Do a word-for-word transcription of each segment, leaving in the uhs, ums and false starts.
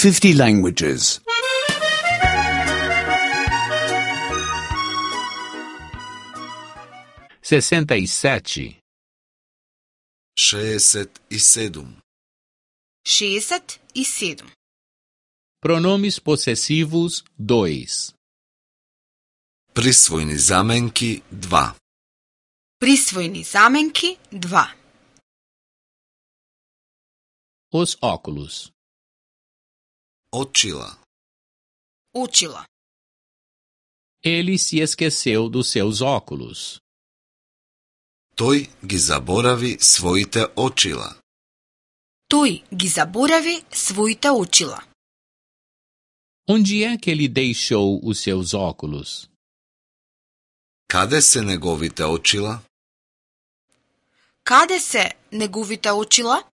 fifty languages. sessenta e sete. šezdeset i sedam. šezdeset i sedam. Pronomes possessivos dois. Prisvojni zamenki dva. Prisvojni zamenki dva. Os óculos. Očila. Očila. Ele se esqueceu dos seus óculos. Той ги заборави своите очила. Той ги заборави своите очила. Onde é que ele deixou os seus óculos? Каде се неговите очила? Каде се неговите очила?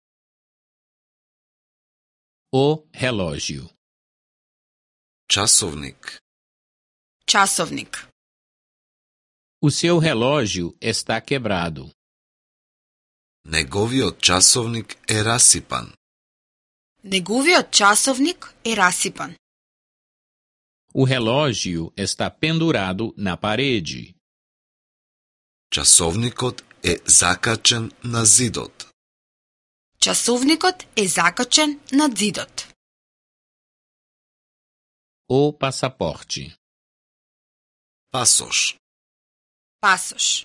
O relógio. Часовник. Časovnik. O seu relógio está quebrado. Неговиот часовник е расипан. Неговиот часовник е расипан. O relógio está pendurado na parede. Часовникот е закачен на зидот. Часовникот е закачен на зидот. O passaporte. Пасош. Пасош.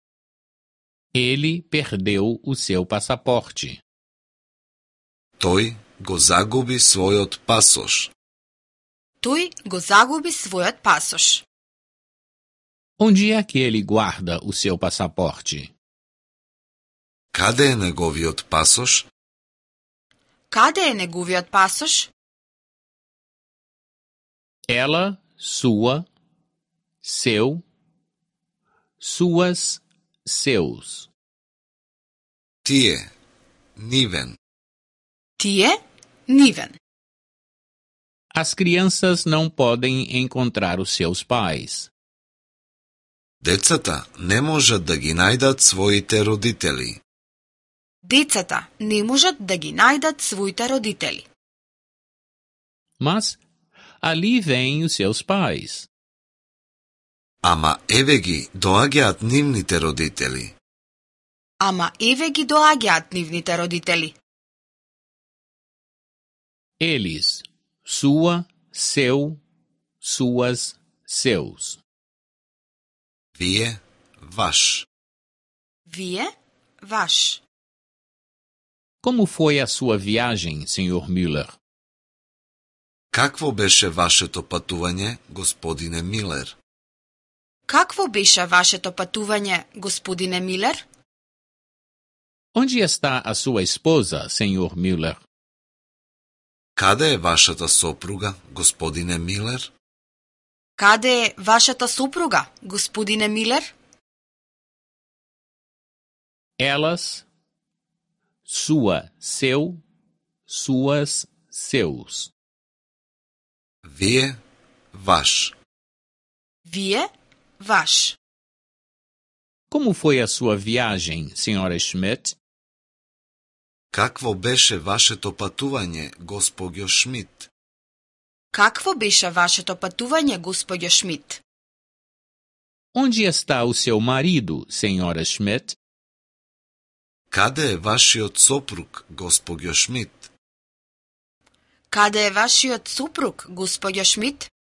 Ele perdeu o seu passaporte. Тој го загуби својот пасош. Тој го загуби својот пасош. Onde é que ele guarda o seu passaporte? Каде е неговиот пасош? Каде е неговиот пасош? Ela, sua, seu, suas, seus. Тие, нивен. Тие, нивен. As crianças não podem encontrar os seus pais. Децата не можат да ги најдат своите родители. Децата не можат да ги најдат своите родители. Mas ali vêm os seus pais. Ама еве ги доаѓаат нивните родители. Ама еве ги доаѓаат нивните родители. Eles, sua, seu, suas, seus. Вие, ваш. Вие, ваш. Como foi a sua viagem, senhor Müller? Какво беше вашето патување, господине Милер? Какво беше вашето патување, господине Милер? Onde está a sua esposa, senhor Müller? Каде е вашата сопруга, господине Милер? Каде е вашата супруга, господине Милер? Elas, sua, seu, suas, seus. Вие, ваш. Вие, ваш. Como foi a sua viagem, senhora Schmidt? Какво беше вашето патување, господјо Шмидт? Какво беше вашето патување, господјо Шмидт? Onde está o seu marido, senhora Schmidt? Каде е вашиот сопруг, господјо Шмидт? Каде е вашиот супруг, господјо Шмидт?